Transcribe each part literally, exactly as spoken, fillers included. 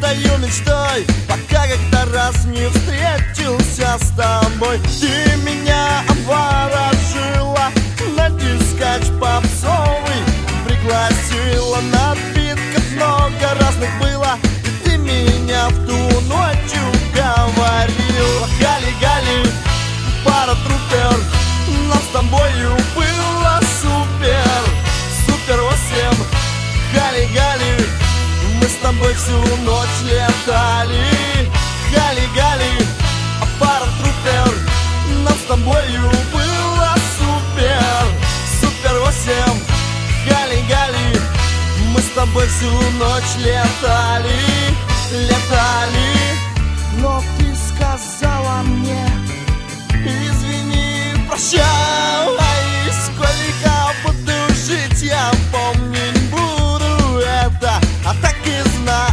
стою мечтой, пока как-то раз не встретился с тобой. Ты меня обворожила, на дискач попсовый пригласила, напитков много разных было, и ты меня в ту ночь уговорила. Гали-гали, пара трупер, нам с тобою было супер, супер восемь. Гали-гали, мы с тобой всю ночь летали. Гали-гали, пара трупер, нам с тобою было супер, супер восемь. Гали-гали, мы с тобой всю ночь летали, летали. Но ты сказала мне: извини, прощай, сколько буду жить, я помнить не буду это, а так и знай.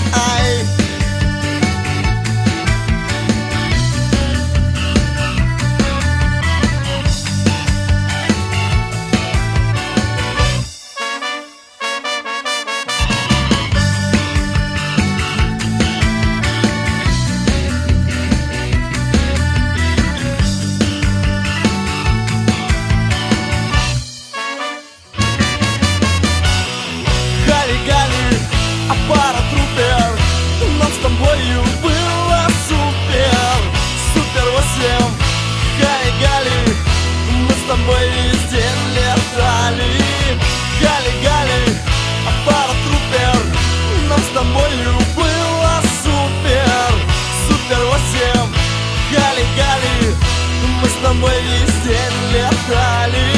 Гали-гали, а пара трупер, нам с тобою было супер, супер восемь. Гали-гали, мы с тобой весь день летали. Гали-гали, а пара трупер, нам с тобою было супер, супер восемь. Гали-гали, мы с тобой весь день летали.